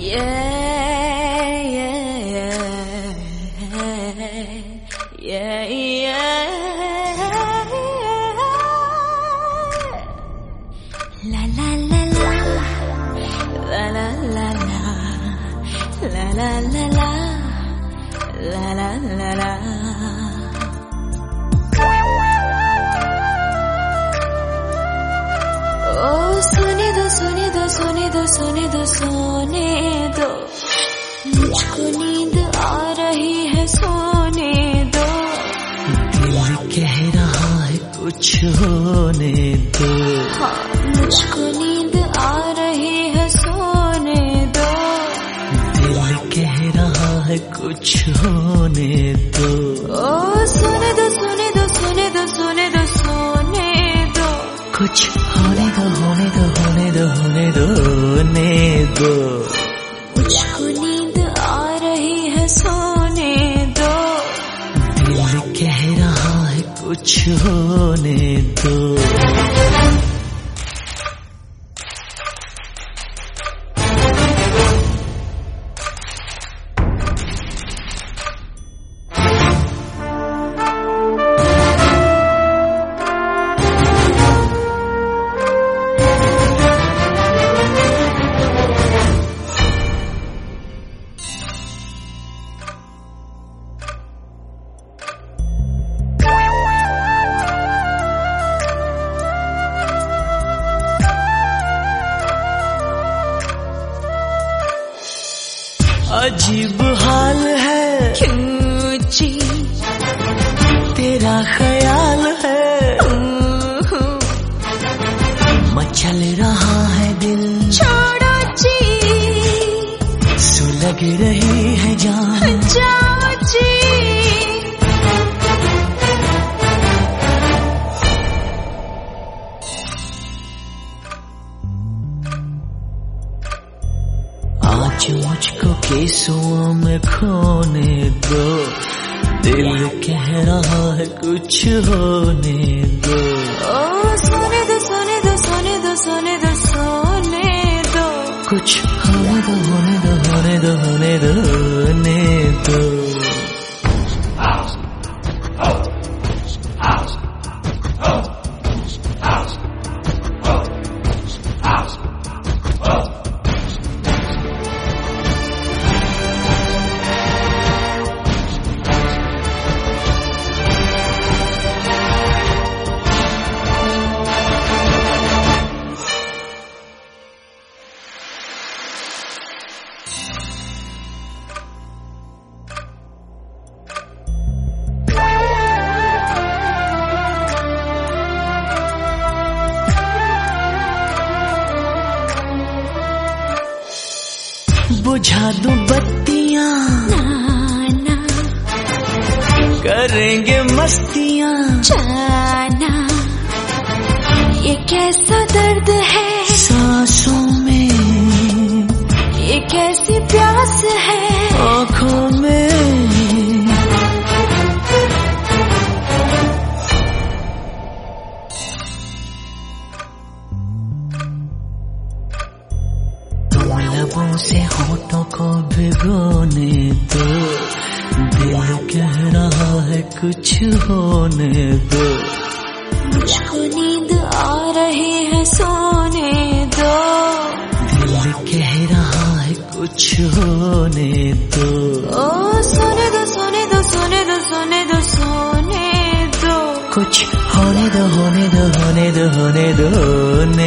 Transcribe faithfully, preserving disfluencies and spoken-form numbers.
सोने दो सोने दो सोने दो सोने दो सोने दो मुझको नींद आ रही है सोने दो। दिल कह रहा है कुछ होने दो। हाँ मुझको नींद आ रही है सोने दो। दिल कह रहा है कुछ होने दो। ओ सोने दो सोने दो सोने दो सोने दो सोने दो कुछ होने दो होने दो होने दो होने दो होने दो। मुझको नींद आ रही है सोने दो। दिल कह रहा है कुछ होने दो। अजीब हाल है क्यों जी तेरा ख्याल है। मचल रहा है दिल छोड़ो जी सुलग रही है जान जाओ जी। आज मुझको केसुओं में खोने दो। दिल कह रहा है कुछ होने दो। ओ सोने दो सोने दो सोने दो सोने दो सोने दो कुछ होने दो होने दो होने दो होने दो होने दो। बुझा दूं बत्तियां नाना करेंगे मस्तियां जाना। ये कैसा दर्द है सांसों में, ये कैसी प्यास है आँखों में। लबों से होठों को भिगोने दो। दिल कह रहा है कुछ होने दो। मुझको नींद आ रही है सोने दो। दिल कह रहा है कुछ होने दो। ओ सोने दो सोने दो सोने दो सोने दो सोने दो कुछ होने दो होने दो होने दो होने दो होने